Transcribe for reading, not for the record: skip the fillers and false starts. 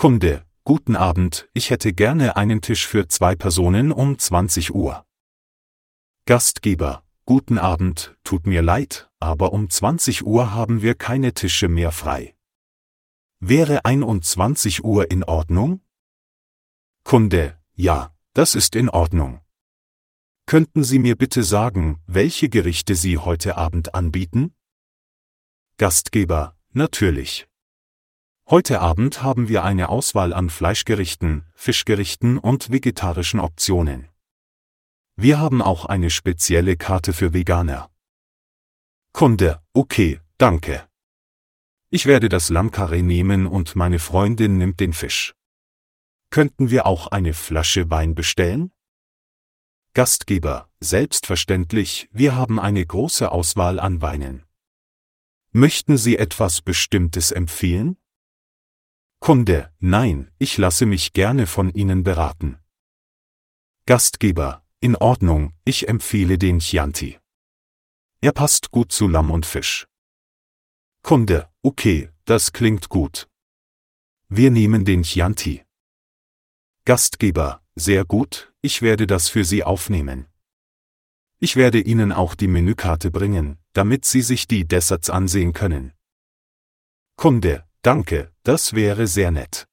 Kunde: Guten Abend, ich hätte gerne einen Tisch für 2 Personen um 20 Uhr. Gastgeber: Guten Abend, tut mir leid, aber um 20 Uhr haben wir keine Tische mehr frei. Wäre 21 Uhr in Ordnung? Kunde: Ja, das ist in Ordnung. Könnten Sie mir bitte sagen, welche Gerichte Sie heute Abend anbieten? Gastgeber: Natürlich. Heute Abend haben wir eine Auswahl an Fleischgerichten, Fischgerichten und vegetarischen Optionen. Wir haben auch eine spezielle Karte für Veganer. Kunde: Okay, danke. Ich werde das Lammkarree nehmen und meine Freundin nimmt den Fisch. Könnten wir auch eine Flasche Wein bestellen? Gastgeber: Selbstverständlich, wir haben eine große Auswahl an Weinen. Möchten Sie etwas Bestimmtes empfehlen? Kunde: Nein, ich lasse mich gerne von Ihnen beraten. Gastgeber: In Ordnung, ich empfehle den Chianti. Er passt gut zu Lamm und Fisch. Kunde: Okay, das klingt gut. Wir nehmen den Chianti. Gastgeber: Sehr gut, ich werde das für Sie aufnehmen. Ich werde Ihnen auch die Menükarte bringen, damit Sie sich die Desserts ansehen können. Kunde: Danke, das wäre sehr nett.